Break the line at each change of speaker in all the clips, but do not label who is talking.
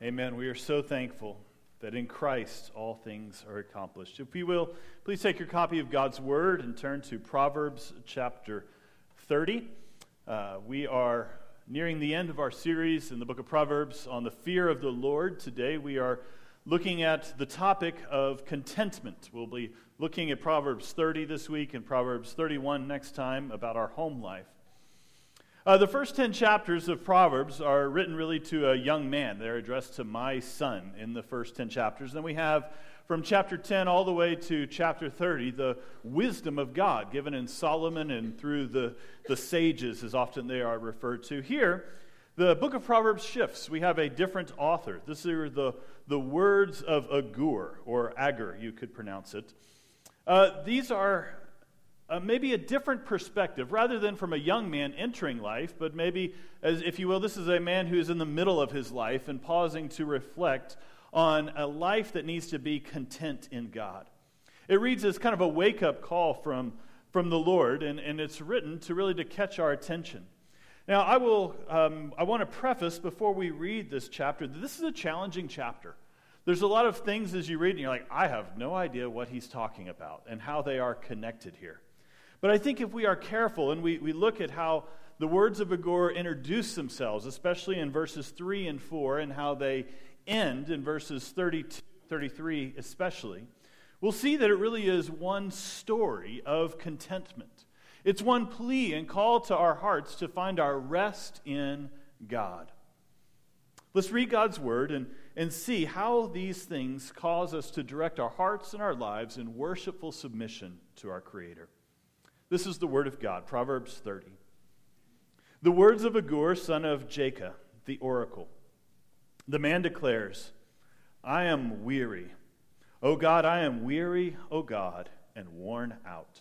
Amen. We are so thankful that in Christ all things are accomplished. If you will, please take your copy of God's Word and turn to Proverbs chapter 30. We are nearing the end of our series in the book of Proverbs on the fear of the Lord. Today we are looking at the topic of contentment. We'll be looking at Proverbs 30 this week and Proverbs 31 next time about our home life. The first 10 chapters of Proverbs are written really to a young man. They're addressed to my son in the first 10 chapters. Then we have from chapter 10 all the way to chapter 30, the wisdom of God given in Solomon and through the sages, as often they are referred to. Here, the book of Proverbs shifts. We have a different author. This are the words of Agur, or Agur, you could pronounce it. These are maybe a different perspective, rather than from a young man entering life, but maybe, as if you will, this is a man who is in the middle of his life and pausing to reflect on a life that needs to be content in God. It reads as kind of a wake-up call from the Lord, and it's written to catch our attention. Now, I want to preface before we read this chapter that this is a challenging chapter. There's a lot of things as you read, and you're like, I have no idea what he's talking about and how they are connected here. But I think if we are careful and we look at how the words of Agur introduce themselves, especially in verses 3 and 4, and how they end in verses 32, 33 especially, we'll see that it really is one story of contentment. It's one plea and call to our hearts to find our rest in God. Let's read God's word and see how these things cause us to direct our hearts and our lives in worshipful submission to our Creator. This is the word of God, Proverbs 30. The words of Agur, son of Jacob, the oracle. The man declares, I am weary. O God, I am weary, O God, and worn out.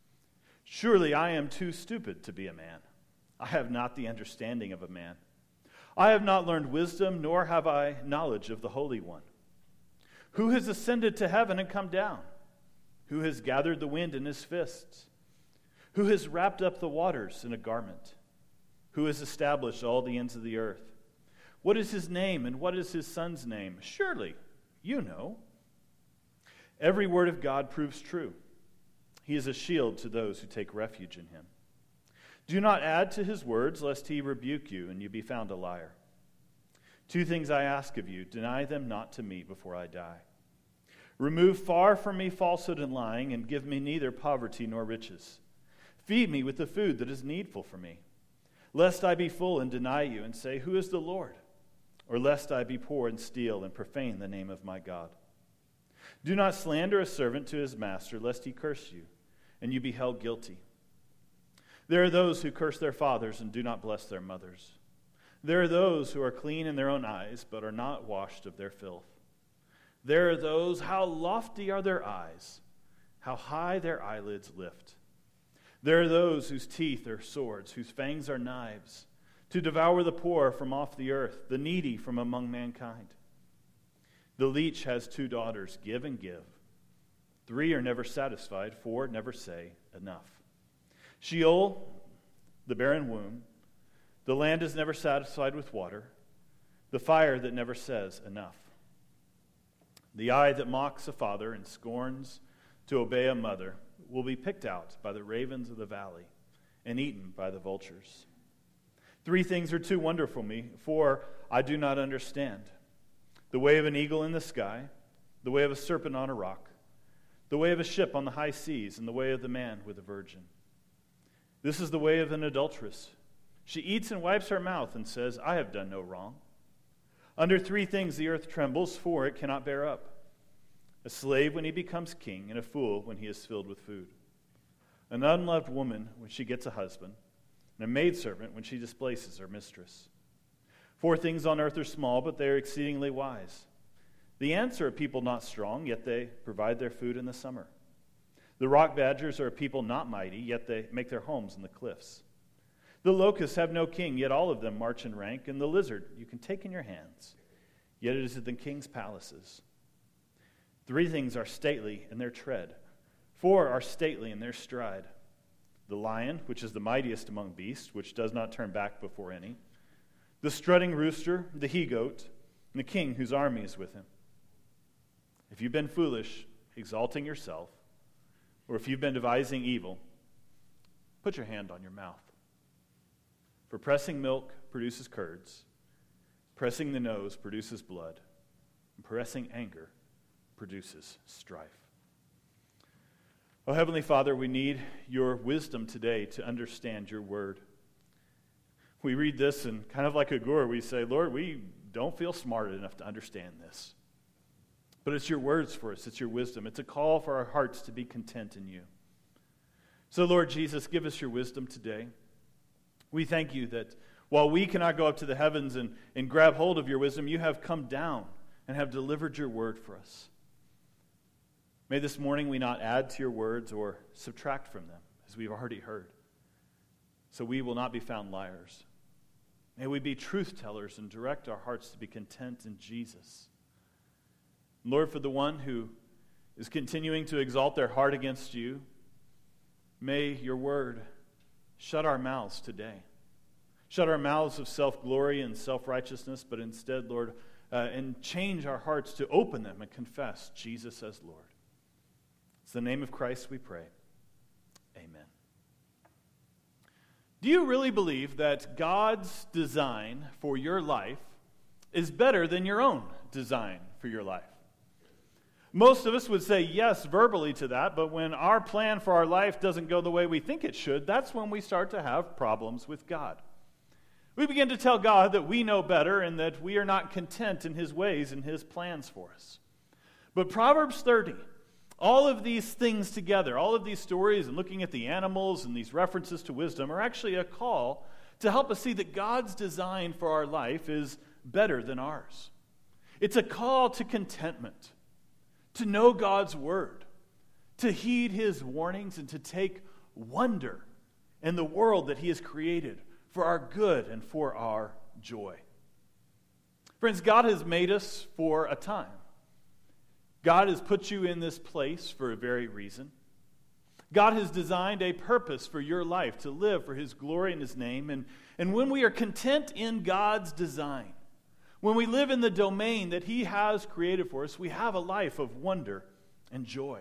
Surely I am too stupid to be a man. I have not the understanding of a man. I have not learned wisdom, nor have I knowledge of the Holy One. Who has ascended to heaven and come down? Who has gathered the wind in his fists? Who has wrapped up the waters in a garment? Who has established all the ends of the earth? What is his name, and what is his son's name? Surely you know. Every word of God proves true. He is a shield to those who take refuge in him. Do not add to his words, lest he rebuke you, and you be found a liar. 2 things I ask of you, deny them not to me before I die. Remove far from me falsehood and lying, and give me neither poverty nor riches. Feed me with the food that is needful for me, lest I be full and deny you and say, who is the Lord? Or lest I be poor and steal and profane the name of my God. Do not slander a servant to his master, lest he curse you, and you be held guilty. There are those who curse their fathers and do not bless their mothers. There are those who are clean in their own eyes, but are not washed of their filth. There are those, how lofty are their eyes, how high their eyelids lift. There are those whose teeth are swords, whose fangs are knives, to devour the poor from off the earth, the needy from among mankind. The leech has 2 daughters, give and give. 3 are never satisfied, 4 never say enough. Sheol, the barren womb, the land is never satisfied with water, the fire that never says enough. The eye that mocks a father and scorns to obey a mother will be picked out by the ravens of the valley and eaten by the vultures. 3 things are too wonderful for me, for I do not understand. The way of an eagle in the sky, the way of a serpent on a rock, the way of a ship on the high seas, and the way of the man with a virgin. This is the way of an adulteress. She eats and wipes her mouth and says, I have done no wrong. Under 3 things the earth trembles, for it cannot bear up. A slave when he becomes king, and a fool when he is filled with food. An unloved woman when she gets a husband, and a maidservant when she displaces her mistress. 4 things on earth are small, but they are exceedingly wise. The ants are a people not strong, yet they provide their food in the summer. The rock badgers are a people not mighty, yet they make their homes in the cliffs. The locusts have no king, yet all of them march in rank, and the lizard you can take in your hands, yet it is in the king's palaces. 3 things are stately in their tread. 4 are stately in their stride. The lion, which is the mightiest among beasts, which does not turn back before any. The strutting rooster, the he-goat, and the king whose army is with him. If you've been foolish, exalting yourself, or if you've been devising evil, put your hand on your mouth. For pressing milk produces curds, pressing the nose produces blood, and pressing anger produces strife. Oh, Heavenly Father, we need your wisdom today to understand your word. We read this and kind of like a Agur, we say, Lord, we don't feel smart enough to understand this. But it's your words for us. It's your wisdom. It's a call for our hearts to be content in you. So, Lord Jesus, give us your wisdom today. We thank you that while we cannot go up to the heavens and grab hold of your wisdom, you have come down and have delivered your word for us. May this morning we not add to your words or subtract from them, as we've already heard. So we will not be found liars. May we be truth tellers and direct our hearts to be content in Jesus. Lord, for the one who is continuing to exalt their heart against you, may your word shut our mouths today. Shut our mouths of self-glory and self-righteousness, but instead, Lord, and change our hearts to open them and confess Jesus as Lord. It's in the name of Christ we pray. Amen. Do you really believe that God's design for your life is better than your own design for your life? Most of us would say yes verbally to that, but when our plan for our life doesn't go the way we think it should, that's when we start to have problems with God. We begin to tell God that we know better and that we are not content in his ways and his plans for us. But Proverbs 30, all of these things together, all of these stories and looking at the animals and these references to wisdom are actually a call to help us see that God's design for our life is better than ours. It's a call to contentment, to know God's word, to heed his warnings, and to take wonder in the world that he has created for our good and for our joy. Friends, God has made us for a time. God has put you in this place for a very reason. God has designed a purpose for your life to live for his glory and his name. And when we are content in God's design, when we live in the domain that he has created for us, we have a life of wonder and joy.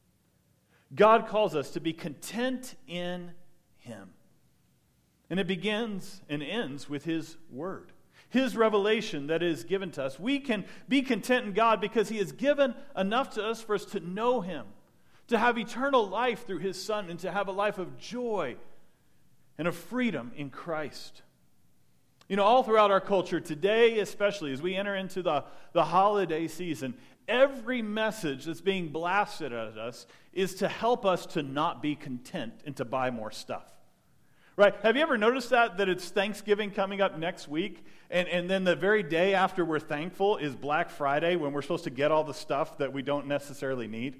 God calls us to be content in him. And it begins and ends with his word, his revelation that is given to us. We can be content in God because he has given enough to us for us to know him, to have eternal life through his Son, and to have a life of joy and of freedom in Christ. You know, all throughout our culture, today especially, as we enter into the holiday season, every message that's being blasted at us is to help us to not be content and to buy more stuff. Right? Have you ever noticed that it's Thanksgiving coming up next week, and then the very day after we're thankful is Black Friday, when we're supposed to get all the stuff that we don't necessarily need?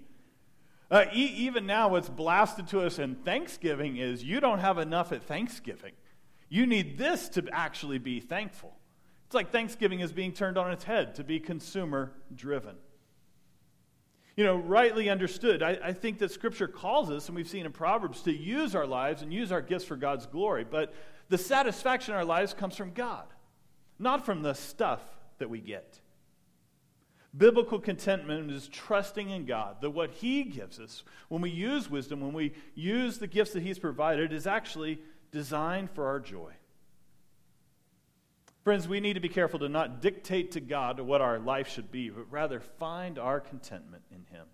Even now, what's blasted to us in Thanksgiving is you don't have enough at Thanksgiving. You need this to actually be thankful. It's like Thanksgiving is being turned on its head to be consumer-driven. You know, rightly understood, I think that Scripture calls us, and we've seen in Proverbs, to use our lives and use our gifts for God's glory. But the satisfaction in our lives comes from God, not from the stuff that we get. Biblical contentment is trusting in God, that what he gives us, when we use wisdom, when we use the gifts that he's provided, is actually designed for our joy. Friends, we need to be careful to not dictate to God what our life should be, but rather find our contentment in him.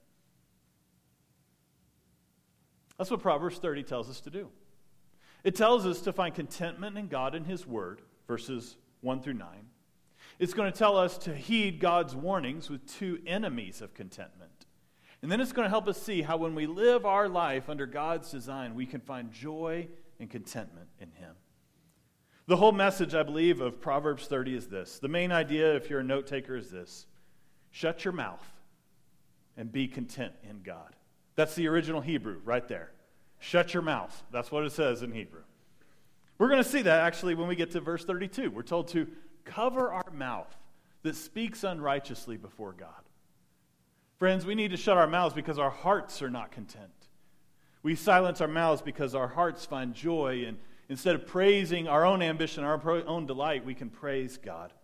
That's what Proverbs 30 tells us to do. It tells us to find contentment in God and his word, verses 1 through 9. It's going to tell us to heed God's warnings with two enemies of contentment. And then it's going to help us see how when we live our life under God's design, we can find joy and contentment in him. The whole message, I believe, of Proverbs 30 is this. The main idea, if you're a note taker, is this. Shut your mouth and be content in God. That's the original Hebrew right there. Shut your mouth. That's what it says in Hebrew. We're going to see that actually when we get to verse 32. We're told to cover our mouth that speaks unrighteously before God. Friends, we need to shut our mouths because our hearts are not content. We silence our mouths because our hearts find joy, and instead of praising our own ambition, our own delight, we can praise God.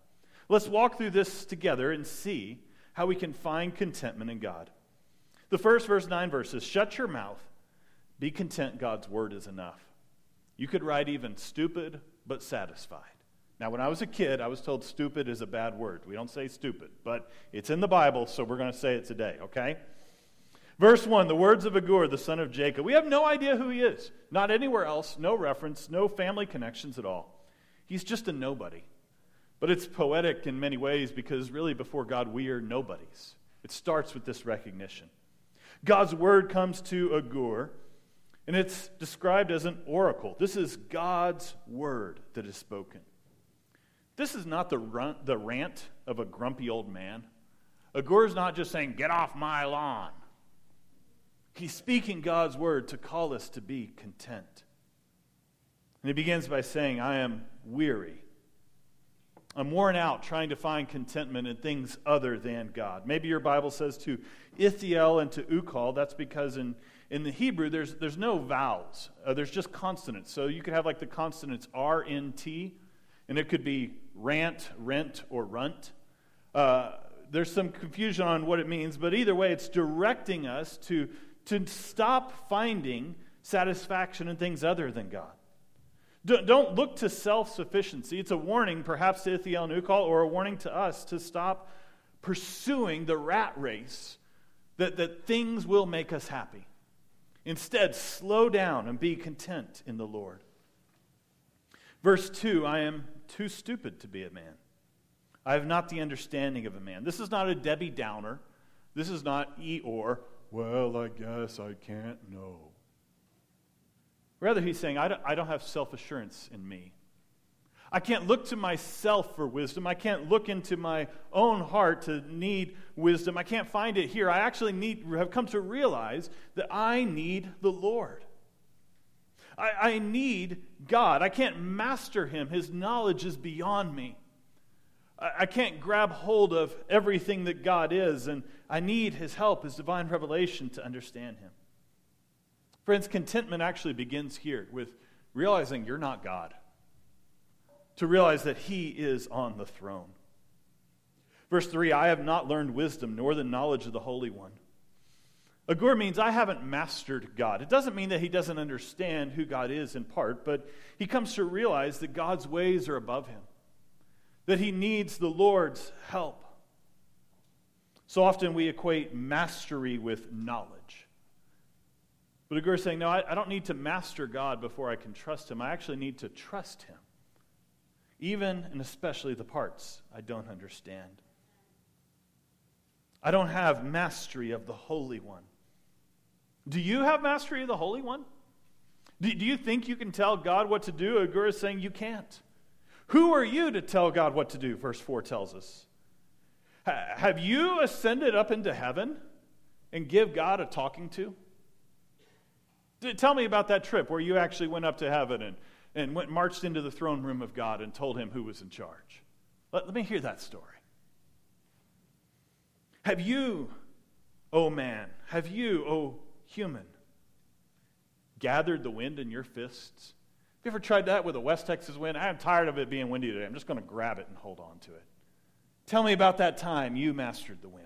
Let's walk through this together and see how we can find contentment in God. The first 9 verses, shut your mouth, be content, God's word is enough. You could write even stupid but satisfied. Now, when I was a kid, I was told stupid is a bad word. We don't say stupid, but it's in the Bible, so we're going to say it today, okay? Verse 1, the words of Agur, the son of Jacob. We have no idea who he is. Not anywhere else, no reference, no family connections at all. He's just a nobody. But it's poetic in many ways because really before God, we are nobodies. It starts with this recognition. God's word comes to Agur, and it's described as an oracle. This is God's word that is spoken. This is not the rant of a grumpy old man. Agur is not just saying, get off my lawn. He's speaking God's word to call us to be content. And he begins by saying, I am weary. I'm worn out trying to find contentment in things other than God. Maybe your Bible says to Ithiel and to Ukal. That's because in the Hebrew, there's no vowels. There's just consonants. So you could have like the consonants R, N, T, and it could be rant, rent, or runt. There's some confusion on what it means, but either way, it's directing us to stop finding satisfaction in things other than God. Don't look to self-sufficiency. It's a warning, perhaps to Ithiel and Ukal, or a warning to us to stop pursuing the rat race that things will make us happy. Instead, slow down and be content in the Lord. Verse 2, I am too stupid to be a man. I have not the understanding of a man. This is not a Debbie Downer. This is not Eeyore. Well, I guess I can't know. Rather, he's saying, I don't have self-assurance in me. I can't look to myself for wisdom. I can't look into my own heart to need wisdom. I can't find it here. I actually have come to realize that I need the Lord. I need God. I can't master him. His knowledge is beyond me. I can't grab hold of everything that God is, and I need his help, his divine revelation to understand him. Friends, contentment actually begins here with realizing you're not God. To realize that he is on the throne. Verse 3, I have not learned wisdom nor the knowledge of the Holy One. Agur means I haven't mastered God. It doesn't mean that he doesn't understand who God is in part, but he comes to realize that God's ways are above him. That he needs the Lord's help. So often we equate mastery with knowledge. But Agur is saying, no, I don't need to master God before I can trust him. I actually need to trust him. Even and especially the parts I don't understand. I don't have mastery of the Holy One. Do you have mastery of the Holy One? Do you think you can tell God what to do? Agur is saying you can't. Who are you to tell God what to do? Verse 4 tells us. Have you ascended up into heaven and give God a talking to? Tell me about that trip where you actually went up to heaven and marched into the throne room of God and told him who was in charge. Let me hear that story. Have you, O man, have you, O human, gathered the wind in your fists? Have you ever tried that with a West Texas wind? I'm tired of it being windy today. I'm just going to grab it and hold on to it. Tell me about that time you mastered the wind.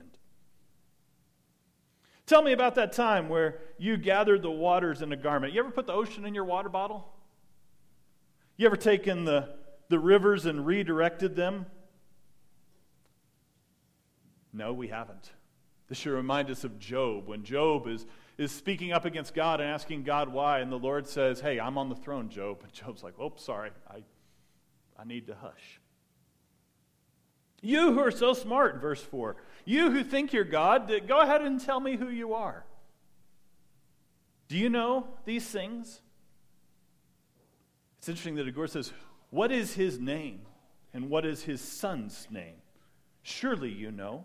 Tell me about that time where you gathered the waters in a garment. You ever put the ocean in your water bottle? You ever taken the rivers and redirected them? No, we haven't. This should remind us of Job. When Job is speaking up against God and asking God why, and the Lord says, hey, I'm on the throne, Job. And Job's like, oh, sorry, I need to hush. You who are so smart, verse 4, you who think you're God, go ahead and tell me who you are. Do you know these things? It's interesting that Agur says, what is his name and what is his son's name? Surely you know.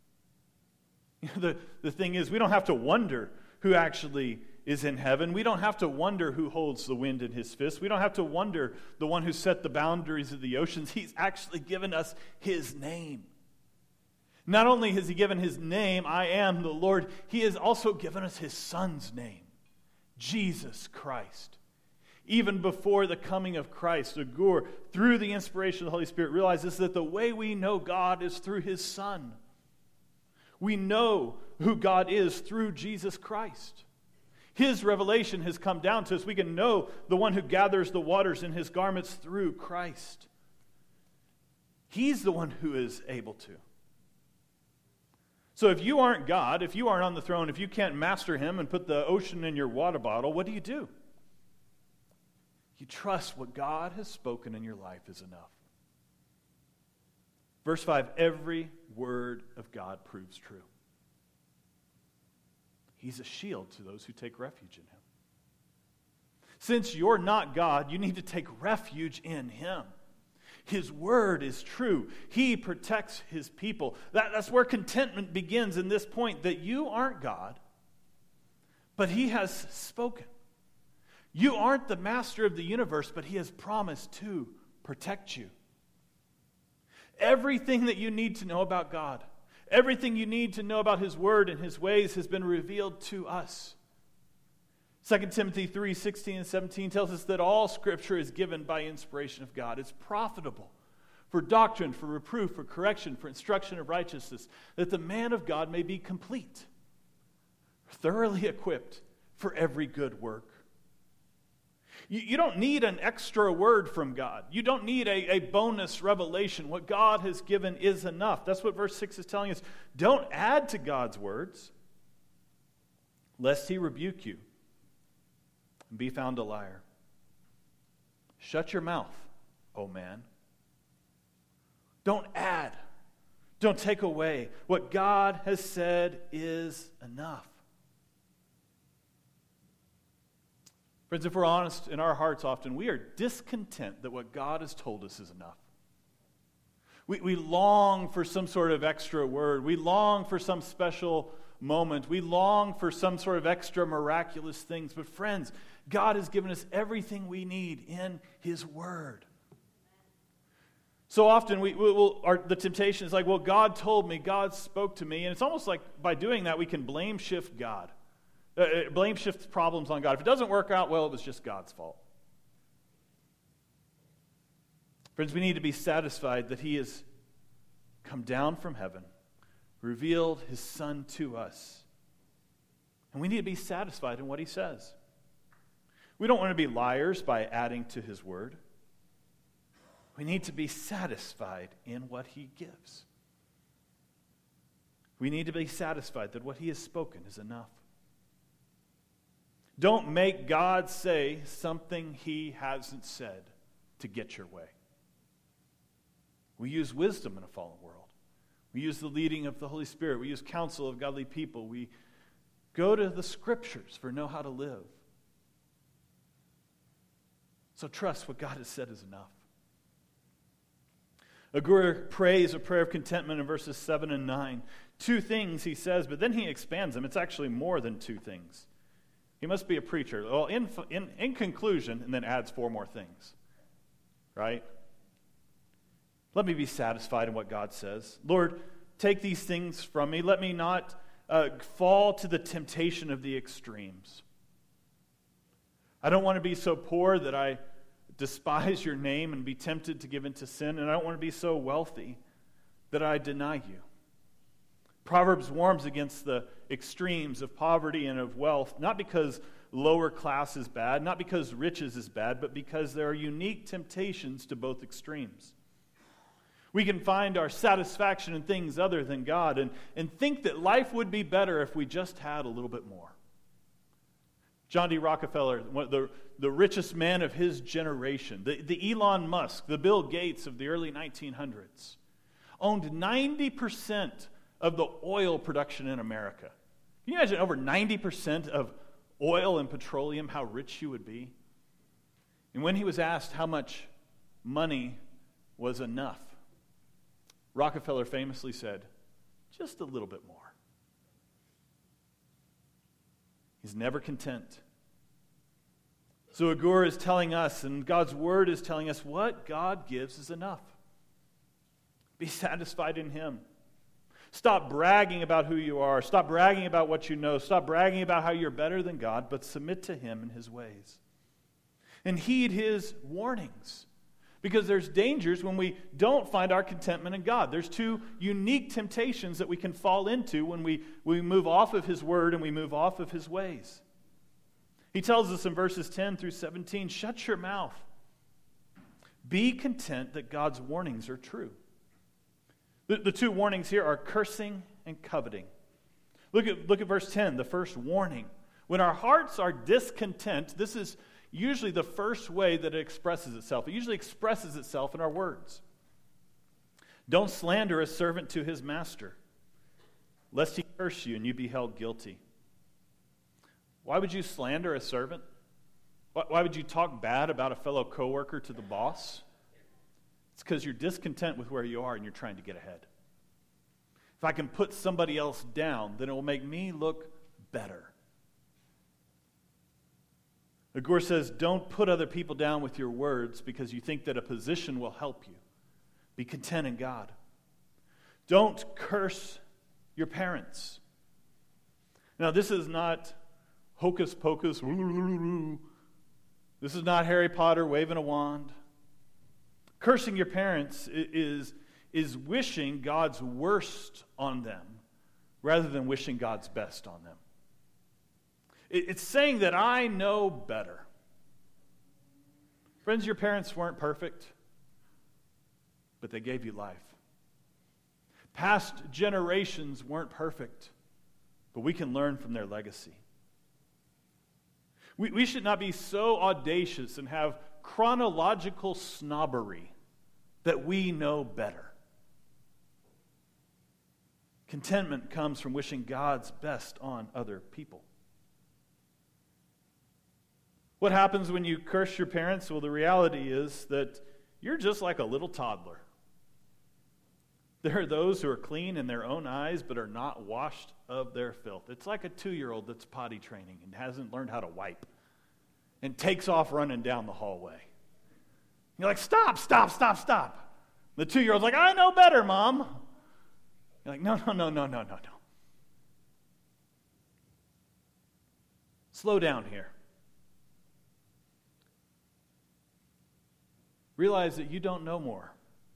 The thing is, we don't have to wonder who actually is in heaven. We don't have to wonder who holds the wind in his fist. We don't have to wonder the one who set the boundaries of the oceans. He's actually given us his name. Not only has he given his name, I am the Lord, he has also given us his son's name, Jesus Christ. even before the coming of Christ, Agur, through the inspiration of the Holy Spirit, realizes that the way we know God is through His Son. We know who God is through Jesus Christ. His revelation has come down to us. We can know the one who gathers the waters in His garments through Christ. He's the one who is able to. So if you aren't God, if you aren't on the throne, if you can't master Him and put the ocean in your water bottle, what do? You trust what God has spoken in your life is enough. Verse 5, every word of God proves true. He's a shield to those who take refuge in Him. Since you're not God, you need to take refuge in Him. His word is true. He protects His people. That's where contentment begins in this point, that you aren't God, but He has spoken. You aren't the master of the universe, but He has promised to protect you. Everything that you need to know about God, everything you need to know about His word and His ways has been revealed to us. 2 Timothy 3:16 and 17 tells us that all Scripture is given by inspiration of God. It's profitable for doctrine, for reproof, for correction, for instruction of righteousness, that the man of God may be complete, thoroughly equipped for every good work. You don't need an extra word from God. You don't need a bonus revelation. What God has given is enough. That's what verse 6 is telling us. Don't add to God's words, lest He rebuke you and be found a liar. Shut your mouth, O man. Don't add. Don't take away. What God has said is enough. Friends, if we're honest in our hearts often, we are discontent that what God has told us is enough. We long for some sort of extra word. We long for some special moment. We long for some sort of extra miraculous things. But friends, God has given us everything we need in His Word. So often the temptation is like, well, God told me, God spoke to me. And it's almost like by doing that we can blame shift God. Blame shifts problems on God. If it doesn't work out well, it was just God's fault. Friends, we need to be satisfied that He has come down from heaven, revealed His Son to us. And we need to be satisfied in what He says. We don't want to be liars by adding to His word. We need to be satisfied in what He gives. We need to be satisfied that what He has spoken is enough. Don't make God say something He hasn't said to get your way. We use wisdom in a fallen world. We use the leading of the Holy Spirit. We use counsel of godly people. We go to the Scriptures for know how to live. So trust what God has said is enough. Agur prays a prayer of contentment in verses 7 and 9. Two things he says, but then he expands them. It's actually more than two things. He must be a preacher. Well, in conclusion, and then adds four more things. Right? Let me be satisfied in what God says. Lord, take these things from me. Let me not fall to the temptation of the extremes. I don't want to be so poor that I despise your name and be tempted to give into sin, and I don't want to be so wealthy that I deny you. Proverbs warns against the extremes of poverty and of wealth, not because lower class is bad, not because riches is bad, but because there are unique temptations to both extremes. We can find our satisfaction in things other than God and think that life would be better if we just had a little bit more. John D. Rockefeller, the richest man of his generation, the Elon Musk, the Bill Gates of the early 1900s, owned 90% of the oil production in America. Can you imagine over 90% of oil and petroleum, how rich you would be? And when he was asked how much money was enough, Rockefeller famously said, just a little bit more. He's never content. So Agur is telling us, and God's word is telling us, what God gives is enough. Be satisfied in Him. Stop bragging about who you are. Stop bragging about what you know. Stop bragging about how you're better than God, but submit to Him and His ways. and heed his warnings. Because there's dangers when we don't find our contentment in God. There's two unique temptations that we can fall into when we move off of his word and we move off of his ways. He tells us in verses 10 through 17, shut your mouth. Be content that God's warnings are true. The two warnings here are cursing and coveting. Look at verse 10, the first warning. When our hearts are discontent, this is usually the first way that it expresses itself. It usually expresses itself in our words. Don't slander a servant to his master, lest he curse you and you be held guilty. Why would you slander a servant? Why would you talk bad about a fellow coworker to the boss? It's because you're discontent with where you are and you're trying to get ahead. If I can put somebody else down, then it will make me look better. The Gore says, don't put other people down with your words because you think that a position will help you. Be content in God. Don't curse your parents. Now, this is not hocus pocus. This is not Harry Potter waving a wand. Cursing your parents is wishing God's worst on them rather than wishing God's best on them. It's saying that I know better. Friends, your parents weren't perfect, but they gave you life. Past generations weren't perfect, but we can learn from their legacy. We should not be so audacious and have chronological snobbery that we know better. Contentment comes from wishing God's best on other people. What happens when you curse your parents? Well, the reality is that you're just like a little toddler. There are those who are clean in their own eyes but are not washed of their filth. It's like a 2-year-old that's potty training and hasn't learned how to wipe and takes off running down the hallway. You're like, stop. The 2-year-old's like, I know better, Mom. You're like, no. Slow down here. Realize that you don't know more.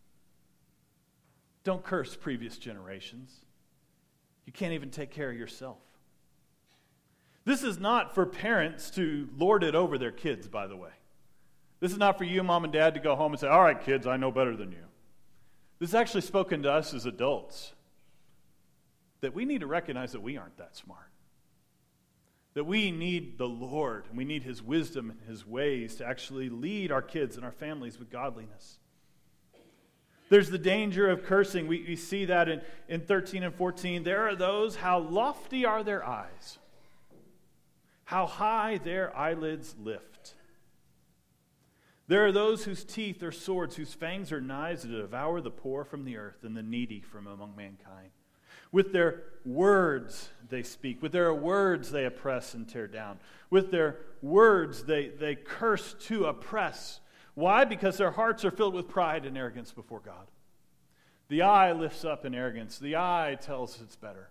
Don't curse previous generations. You can't even take care of yourself. This is not for parents to lord it over their kids, by the way. This is not for you, Mom and Dad, to go home and say, all right, kids, I know better than you. This is actually spoken to us as adults, that we need to recognize that we aren't that smart. That we need the Lord, and we need his wisdom and his ways to actually lead our kids and our families with godliness. There's the danger of cursing. We see that in 13 and 14. There are those, how lofty are their eyes, how high their eyelids lift. There are those whose teeth are swords, whose fangs are knives that devour the poor from the earth and the needy from among mankind. With their words they speak. With their words they oppress and tear down. With their words they curse to oppress. Why? Because their hearts are filled with pride and arrogance before God. The eye lifts up in arrogance. The eye tells it's better.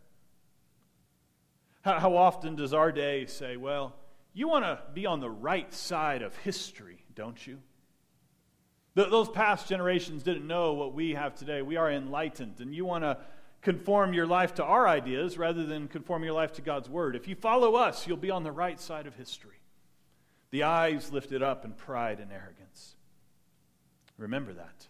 How often does our day say, well, you want to be on the right side of history, don't you? Those past generations didn't know what we have today. We are enlightened, and you want to conform your life to our ideas rather than conform your life to God's word. If you follow us, you'll be on the right side of history. The eyes lifted up in pride and arrogance. Remember that.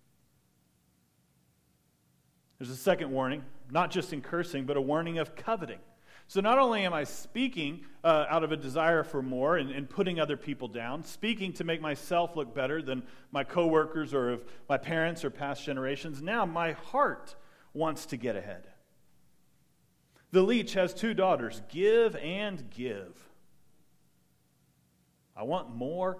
There's a second warning, not just in cursing, but a warning of coveting. So not only am I speaking out of a desire for more and putting other people down, speaking to make myself look better than my coworkers or of my parents or past generations, now my heart wants to get ahead. The leech has 2 daughters, give and give. I want more.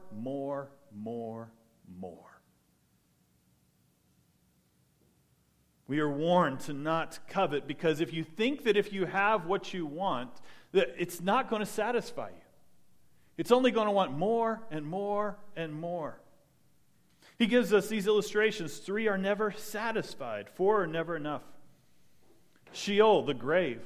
We are warned to not covet, because if you think that if you have what you want, that it's not going to satisfy you. It's only going to want more and more and more. He gives us these illustrations. 3 are never satisfied. 4 are never enough. Sheol, the grave.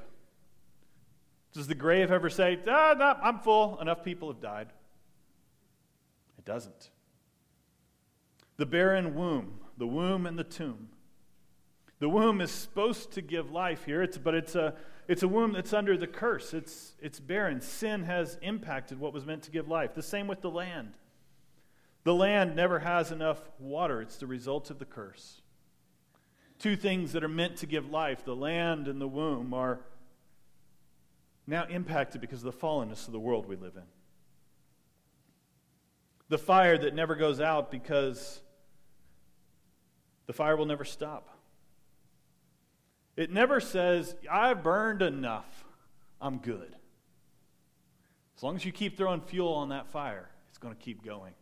Does the grave ever say, no, I'm full, enough people have died? It doesn't. The barren womb, the womb and the tomb. The womb is supposed to give life here, but it's a womb that's under the curse. It's barren. Sin has impacted what was meant to give life. The same with the land. The land never has enough water. It's the result of the curse. Two things that are meant to give life, the land and the womb, are now impacted because of the fallenness of the world we live in. The fire that never goes out because the fire will never stop. It never says, I've burned enough, I'm good. As long as you keep throwing fuel on that fire, it's going to keep going.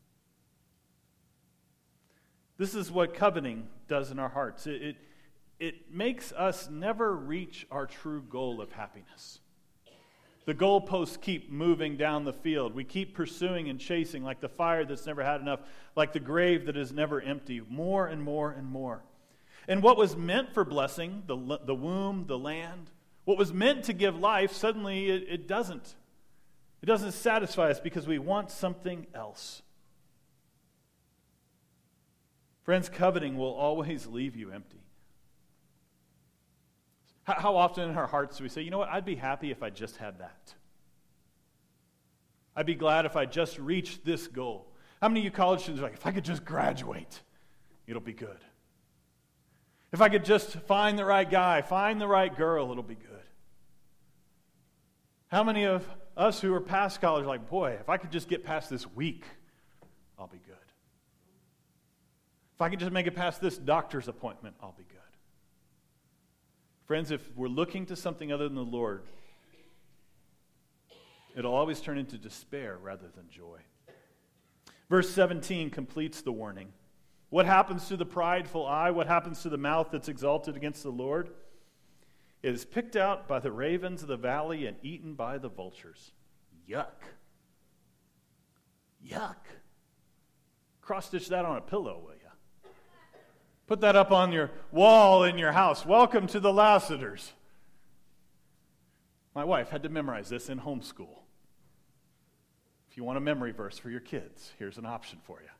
This is what coveting does in our hearts. It makes us never reach our true goal of happiness. The goalposts keep moving down the field. We keep pursuing and chasing like the fire that's never had enough, like the grave that is never empty, more and more and more. And what was meant for blessing, the womb, the land, what was meant to give life, suddenly it doesn't. It doesn't satisfy us because we want something else. Friends, coveting will always leave you empty. How often in our hearts do we say, you know what, I'd be happy if I just had that. I'd be glad if I just reached this goal. How many of you college students are like, if I could just graduate, it'll be good. If I could just find the right guy, find the right girl, it'll be good. How many of us who are past college are like, boy, if I could just get past this week, I'll be good. If I could just make it past this doctor's appointment, I'll be good. Friends, if we're looking to something other than the Lord, it'll always turn into despair rather than joy. Verse 17 completes the warning. What happens to the prideful eye? What happens to the mouth that's exalted against the Lord? It is picked out by the ravens of the valley and eaten by the vultures. Yuck. Yuck. Cross-stitch that on a pillow, will you? Put that up on your wall in your house. Welcome to the Lassiters. My wife had to memorize this in homeschool. If you want a memory verse for your kids, here's an option for you.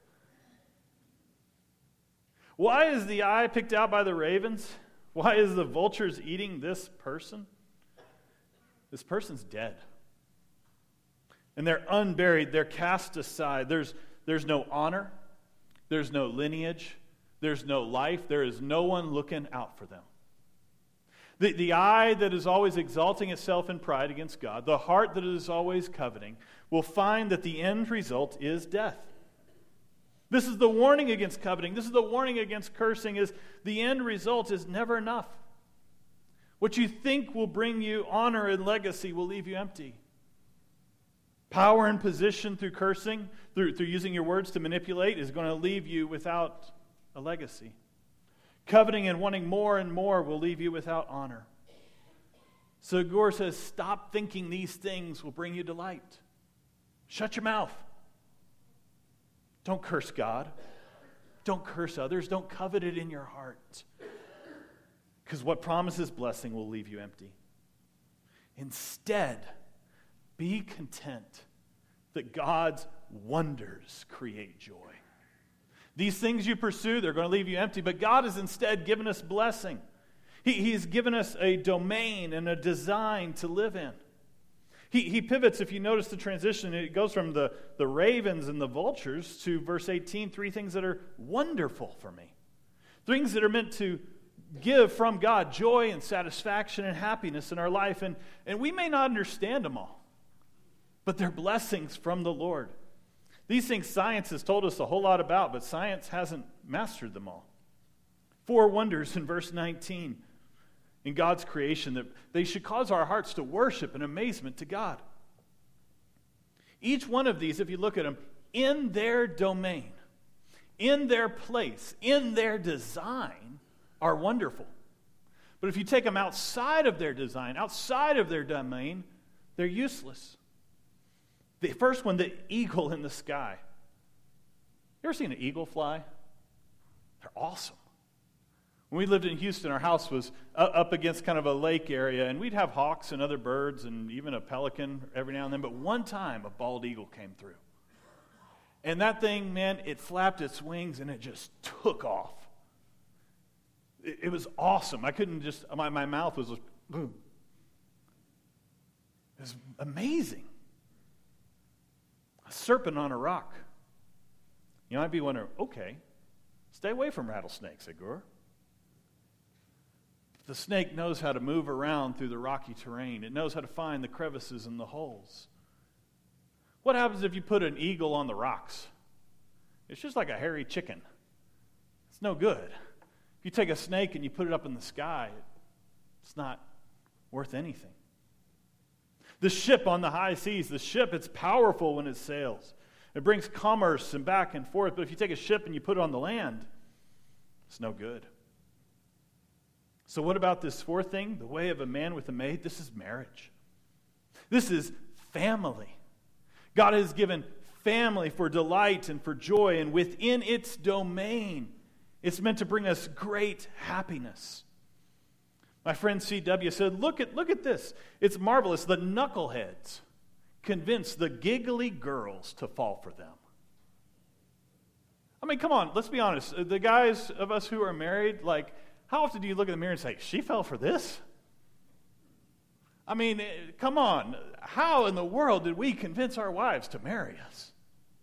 Why is the eye picked out by the ravens? Why is the vultures eating this person? This person's dead. And they're unburied. They're cast aside. There's no honor. There's no lineage. There's no life. There is no one looking out for them. The eye that is always exalting itself in pride against God, the heart that is always coveting, will find that the end result is death. This is the warning against coveting. This is the warning against cursing, is the end result is never enough. What you think will bring you honor and legacy will leave you empty. Power and position through cursing, through using your words to manipulate, is going to leave you without a legacy. Coveting and wanting more and more will leave you without honor. So Gore says, stop thinking these things will bring you delight. Shut your mouth. Don't curse God. Don't curse others. Don't covet it in your heart. Because what promises blessing will leave you empty. Instead, be content that God's wonders create joy. These things you pursue, they're going to leave you empty, but God has instead given us blessing. He's given us a domain and a design to live in. He pivots, if you notice the transition, it goes from the ravens and the vultures to verse 18, three things that are wonderful for me. Things that are meant to give from God joy and satisfaction and happiness in our life. And we may not understand them all, but they're blessings from the Lord. These things science has told us a whole lot about, but science hasn't mastered them all. 4 wonders in verse 19 in God's creation that they should cause our hearts to worship and amazement to God. Each one of these, if you look at them, in their domain, in their place, in their design, are wonderful. But if you take them outside of their design, outside of their domain, they're useless. The first one, the eagle in the sky. You ever seen an eagle fly? They're awesome. When we lived in Houston, our house was up against kind of a lake area, and we'd have hawks and other birds and even a pelican every now and then. But one time, a bald eagle came through. And that thing, man, it flapped its wings and it just took off. It was awesome. I couldn't just, my mouth was just, boom. It was amazing. A serpent on a rock. You might be wondering, okay, stay away from rattlesnakes, Agur. The snake knows how to move around through the rocky terrain. It knows how to find the crevices and the holes. What happens if you put an eagle on the rocks? It's just like a hairy chicken. It's no good. If you take a snake and you put it up in the sky, it's not worth anything. The ship on the high seas, the ship, it's powerful when it sails. It brings commerce and back and forth. But if you take a ship and you put it on the land, it's no good. So what about this fourth thing? The way of a man with a maid? This is marriage. This is family. God has given family for delight and for joy, and within its domain, it's meant to bring us great happiness. My friend C.W. said, look at this. It's marvelous. The knuckleheads convince the giggly girls to fall for them. I mean, come on, let's be honest. The guys of us who are married, like, how often do you look in the mirror and say, she fell for this? I mean, come on. How in the world did we convince our wives to marry us?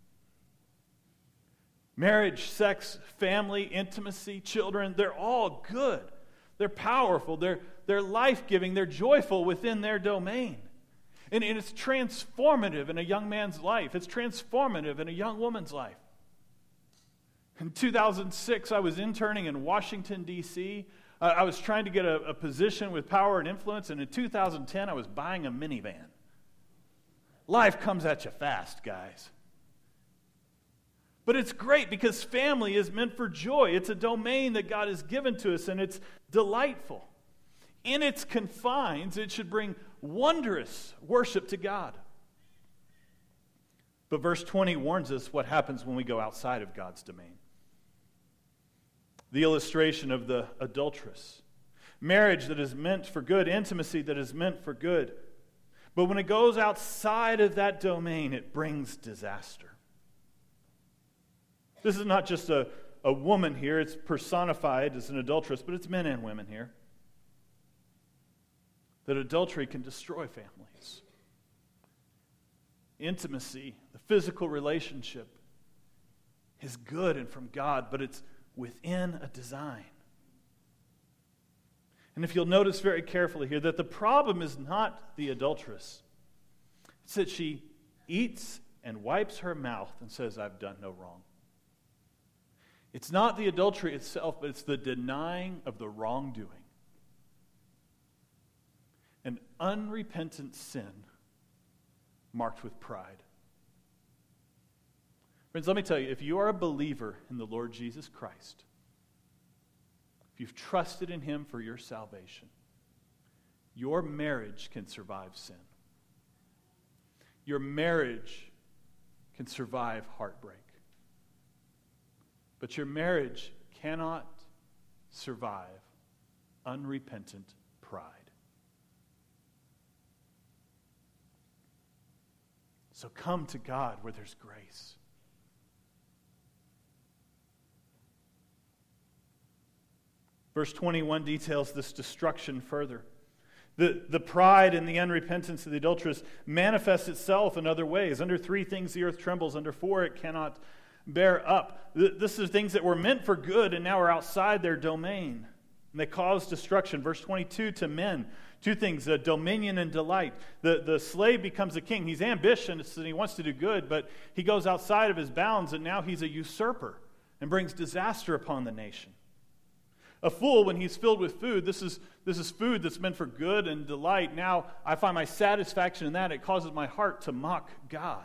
Marriage, sex, family, intimacy, children, they're all good. They're powerful. They're life-giving. They're joyful within their domain. And it's transformative in a young man's life. It's transformative in a young woman's life. In 2006, I was interning in Washington, D.C. I was trying to get a position with power and influence, and in 2010, I was buying a minivan. Life comes at you fast, guys. But it's great because family is meant for joy. It's a domain that God has given to us, and it's delightful. In its confines, it should bring wondrous worship to God. But verse 20 warns us what happens when we go outside of God's domain. The illustration of the adulteress. Marriage that is meant for good, intimacy that is meant for good. But when it goes outside of that domain, it brings disaster. This is not just a woman here. It's personified as an adulteress, but it's men and women here. That adultery can destroy families. Intimacy, the physical relationship, is good and from God, but it's within a design. And if you'll notice very carefully here, that the problem is not the adulteress. It's that she eats and wipes her mouth and says, I've done no wrong. It's not the adultery itself, but it's the denying of the wrongdoing. An unrepentant sin marked with pride. Friends, let me tell you, if you are a believer in the Lord Jesus Christ, if you've trusted in Him for your salvation, your marriage can survive sin. Your marriage can survive heartbreak. But your marriage cannot survive unrepentant pride. So come to God where there's grace. Verse 21 details this destruction further. The pride and the unrepentance of the adulteress manifests itself in other ways. Under 3 things the earth trembles. Under 4 it cannot bear up. This is things that were meant for good and now are outside their domain. And they cause destruction. Verse 22, to men. 2 things, dominion and delight. The slave becomes a king. He's ambitious and he wants to do good, but he goes outside of his bounds and now he's a usurper and brings disaster upon the nation. A fool, when he's filled with food, this is food that's meant for good and delight. Now I find my satisfaction in that. It causes my heart to mock God.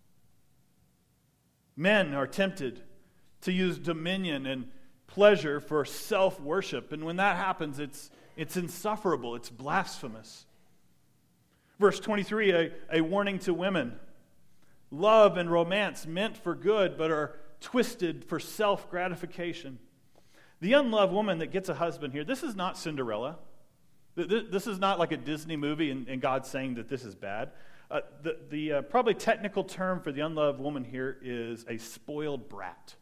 Men are tempted to use dominion and pleasure for self-worship. And when that happens, it's insufferable. It's blasphemous. Verse 23, a warning to women. Love and romance meant for good, but are twisted for self-gratification. The unloved woman that gets a husband here, this is not Cinderella. This is not like a Disney movie and God saying that this is bad. The probably technical term for the unloved woman here is a spoiled brat.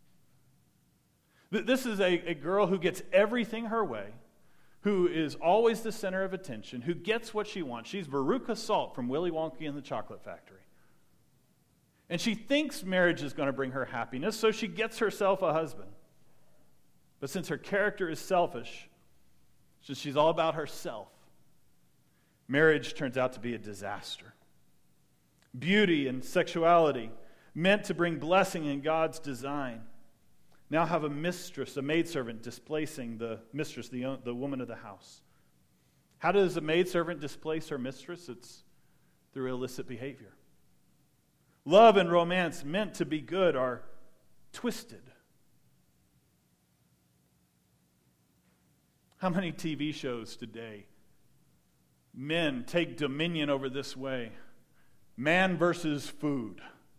This is a girl who gets everything her way, who is always the center of attention, who gets what she wants. She's Veruca Salt from Willy Wonka and the Chocolate Factory. And she thinks marriage is going to bring her happiness, so she gets herself a husband. But since her character is selfish, since she's all about herself, marriage turns out to be a disaster. Beauty and sexuality, meant to bring blessing in God's design, now have a mistress, a maidservant, displacing the mistress, the woman of the house. How does a maidservant displace her mistress? It's through illicit behavior. Love and romance, meant to be good, are twisted. How many TV shows today, men take dominion over this way? Man versus food.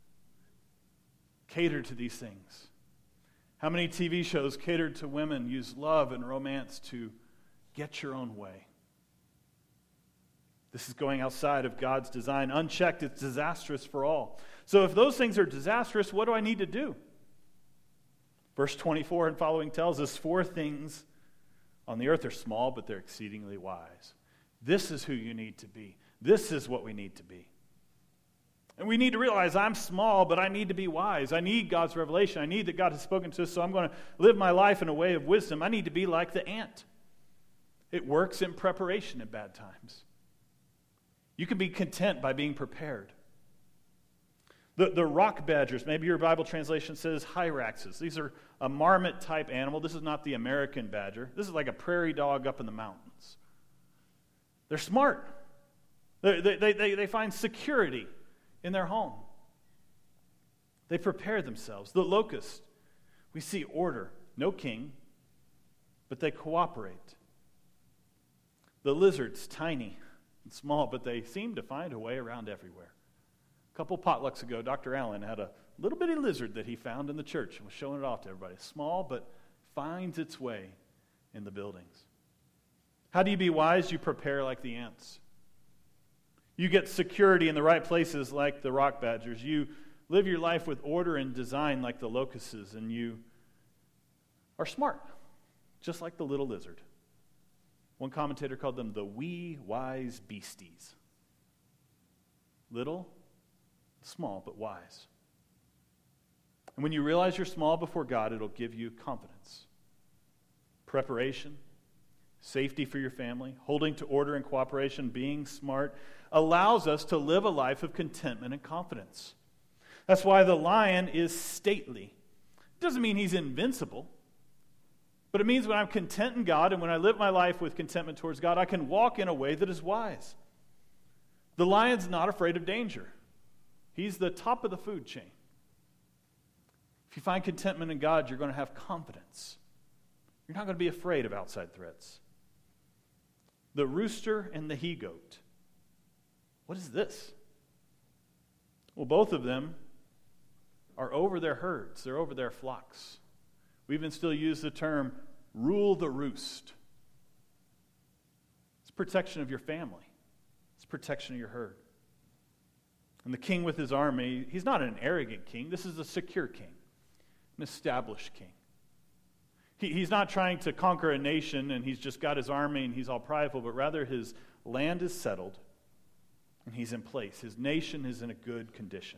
Cater to these things. How many TV shows catered to women use love and romance to get your own way? This is going outside of God's design. Unchecked, it's disastrous for all. So if those things are disastrous, what do I need to do? Verse 24 and following tells us 4 things on the earth are small, but they're exceedingly wise. This is who you need to be. This is what we need to be. And we need to realize I'm small, but I need to be wise. I need God's revelation. I need that God has spoken to us, so I'm going to live my life in a way of wisdom. I need to be like the ant. It works in preparation at bad times. You can be content by being prepared. The rock badgers, maybe your Bible translation says hyraxes. These are a marmot-type animal. This is not the American badger. This is like a prairie dog up in the mountains. They're smart. They find security in their home. They prepare themselves. The locust, we see order. No king, but they cooperate. The lizards, tiny and small, but they seem to find a way around everywhere. A couple potlucks ago, Dr. Allen had a little bitty lizard that he found in the church and was showing it off to everybody. Small, but finds its way in the buildings. How do you be wise? You prepare like the ants. You get security in the right places like the rock badgers. You live your life with order and design like the locusts, and you are smart, just like the little lizard. One commentator called them the wee wise beasties. Little, small, but wise. And when you realize you're small before God, it'll give you confidence, preparation, safety for your family, holding to order and cooperation, being smart, allows us to live a life of contentment and confidence. That's why the lion is stately. It doesn't mean he's invincible, but it means when I'm content in God and when I live my life with contentment towards God, I can walk in a way that is wise. The lion's not afraid of danger. He's the top of the food chain. If you find contentment in God, you're going to have confidence. You're not going to be afraid of outside threats. The rooster and the he-goat. What is this? Well, both of them are over their herds. They're over their flocks. We even still use the term rule the roost. It's protection of your family. It's protection of your herd. And the king with his army, he's not an arrogant king. This is a secure king, an established king. He's not trying to conquer a nation and he's just got his army and he's all prideful, but rather his land is settled and he's in place. His nation is in a good condition.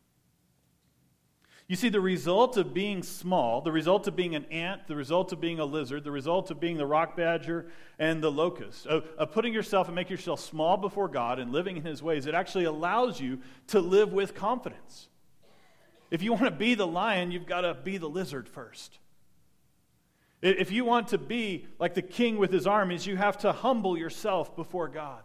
You see, the result of being small, the result of being an ant, the result of being a lizard, the result of being the rock badger and the locust, of putting yourself and making yourself small before God and living in His ways, it actually allows you to live with confidence. If you want to be the lion, you've got to be the lizard first. If you want to be like the king with his armies, you have to humble yourself before God.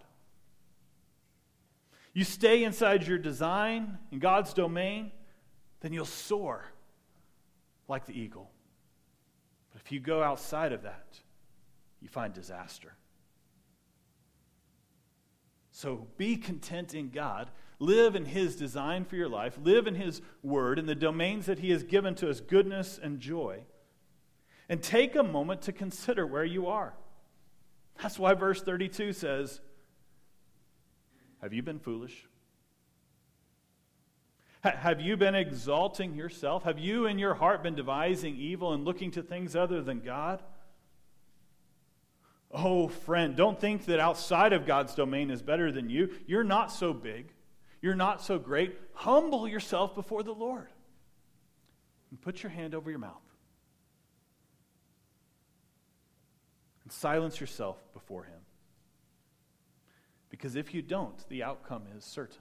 You stay inside your design, in God's domain, then you'll soar like the eagle. But if you go outside of that, you find disaster. So be content in God. Live in His design for your life. Live in His word, in the domains that He has given to us, goodness and joy. And take a moment to consider where you are. That's why verse 32 says, have you been foolish? Have you been exalting yourself? Have you in your heart been devising evil and looking to things other than God? Oh, friend, don't think that outside of God's domain is better than you. You're not so big. You're not so great. Humble yourself before the Lord. And put your hand over your mouth. And silence yourself before Him. Because if you don't, the outcome is certain.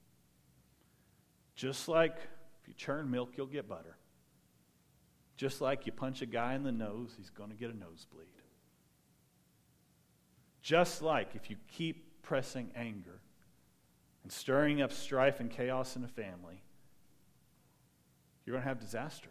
Just like if you churn milk, you'll get butter. Just like you punch a guy in the nose, he's going to get a nosebleed. Just like if you keep pressing anger and stirring up strife and chaos in a family, you're going to have disaster.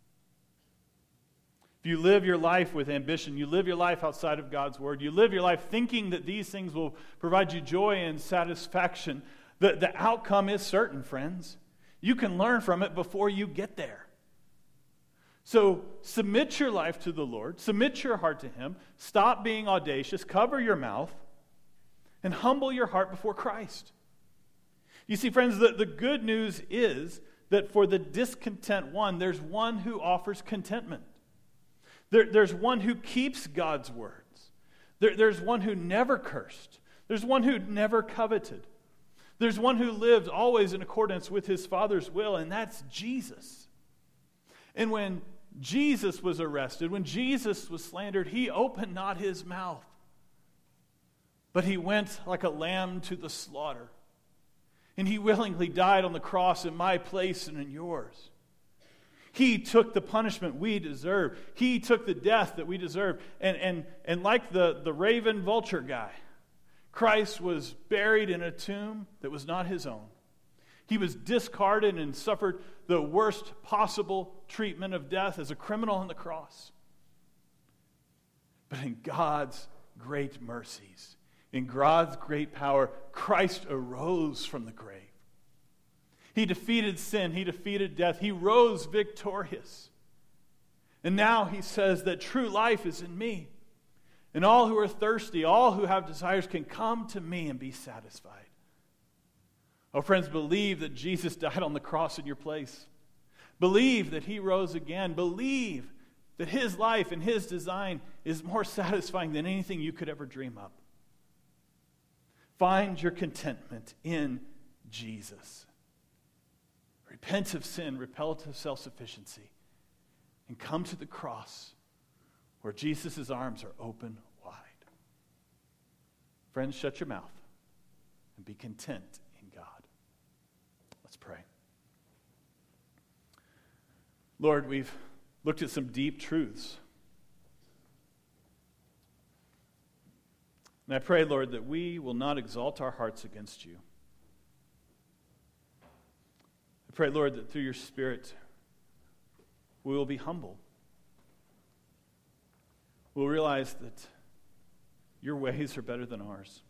If you live your life with ambition, you live your life outside of God's Word, you live your life thinking that these things will provide you joy and satisfaction, the outcome is certain, friends. You can learn from it before you get there. So submit your life to the Lord, submit your heart to Him, stop being audacious, cover your mouth, and humble your heart before Christ. You see, friends, the good news is that for the discontent one, there's one who offers contentment. There's one who keeps God's words. There's one who never cursed. There's one who never coveted. There's one who lived always in accordance with his Father's will, and that's Jesus. And when Jesus was arrested, when Jesus was slandered, he opened not his mouth, but he went like a lamb to the slaughter. And he willingly died on the cross in my place and in yours. He took the punishment we deserve. He took the death that we deserve. And like the raven vulture guy, Christ was buried in a tomb that was not his own. He was discarded and suffered the worst possible treatment of death as a criminal on the cross. But in God's great mercies, in God's great power, Christ arose from the grave. He defeated sin. He defeated death. He rose victorious. And now he says that true life is in me. And all who are thirsty, all who have desires can come to me and be satisfied. Oh, friends, believe that Jesus died on the cross in your place. Believe that he rose again. Believe that his life and his design is more satisfying than anything you could ever dream up. Find your contentment in Jesus. Repent of sin, repent of self-sufficiency, and come to the cross where Jesus' arms are open wide. Friends, shut your mouth and be content in God. Let's pray. Lord, we've looked at some deep truths. And I pray, Lord, that we will not exalt our hearts against you. I pray, Lord, that through your Spirit, we will be humble. We'll realize that your ways are better than ours.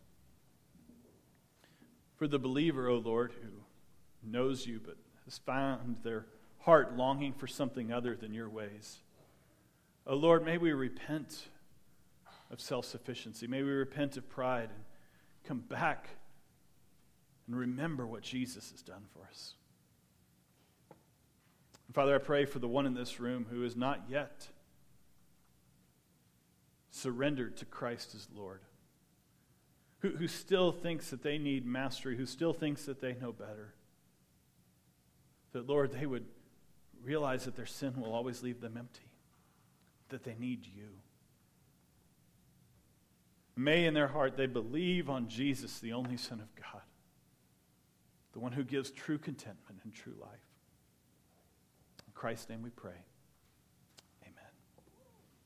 For the believer, O Lord, who knows you but has found their heart longing for something other than your ways, O Lord, may we repent of self-sufficiency. May we repent of pride and come back and remember what Jesus has done for us. Father, I pray for the one in this room who is not yet surrendered to Christ as Lord, who still thinks that they need mastery, who still thinks that they know better, that, Lord, they would realize that their sin will always leave them empty, that they need you. May in their heart they believe on Jesus, the only Son of God, the one who gives true contentment and true life. In Christ's name we pray.